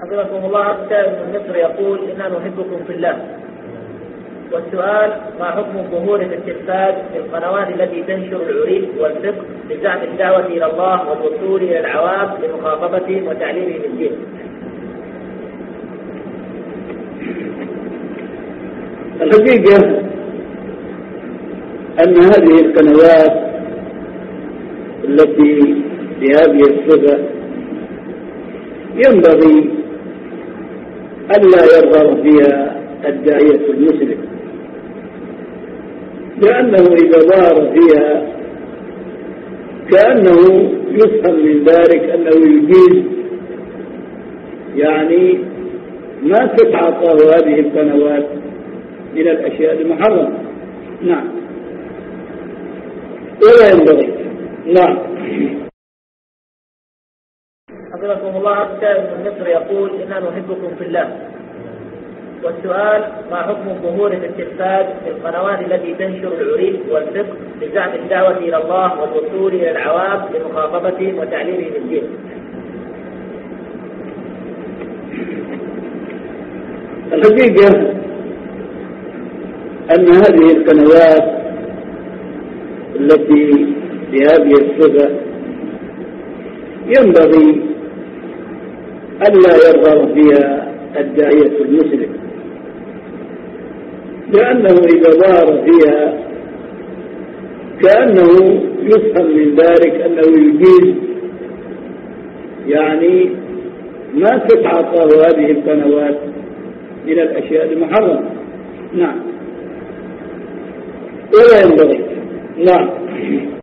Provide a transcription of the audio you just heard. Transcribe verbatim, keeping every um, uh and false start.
حفظكم الله. سائل من مصر يقول إنا نحبكم في الله، والسؤال: ما حكم ظهور في التلفاز في القنوات التي تنشر العري والفقه بزعم الدعوة إلى الله والوصول إلى العوام لمخاطبتهم وتعليمهم الدين؟ الحقيقة أن هذه القنوات التي بهذه الصفة ينبغي ألا يظهر فيها الداعية المسلم، لأنه إذا ظهر فيها كأنه يفهم من ذلك أنه يجيز يعني ما تتعاطاه هذه القنوات من الأشياء المحرمة. نعم، ولا ينبغي. نعم. حفظكم الله. سائل من مصر يقول إنا نحبكم في الله، والسؤال: ما حكم ظهور في التلفاز في القنوات التي تنشر العري والفقه بزعم الدعوة إلى الله والوصول إلى العوام لمخاطبتهم وتعليمهم الدين؟ الحقيقة أن هذه القنوات التي بهذه الصفة ينبغي ألا يظهر فيها الداعية المسلم، لأنه إذا ظهر فيها كأنه يفهم من ذلك أنه يجيز يعني ما تتعاطاه هذه القنوات من الأشياء المحرمة. نعم، ولا ينبغي. نعم.